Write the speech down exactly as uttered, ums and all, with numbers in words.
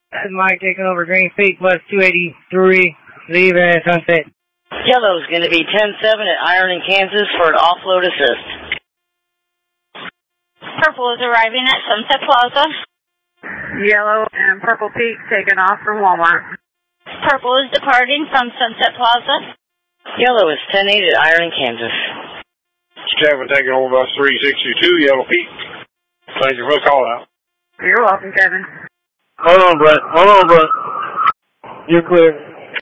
Mike taking over Green Peak, West two eighty-three, leaving at Sunset. Yellow's going to be ten seven at Iron in Kansas for an offload assist. Purple is arriving at Sunset Plaza. Yellow and Purple Peak taking off from Walmart. Purple is departing from Sunset Plaza. Yellow is ten eight at Iron in Kansas. Kevin taking over bus three sixty-two, Yellow Peak. Thank you for the call out. You're welcome, Kevin. Hold on, Brett. Hold on, Brett. You're clear.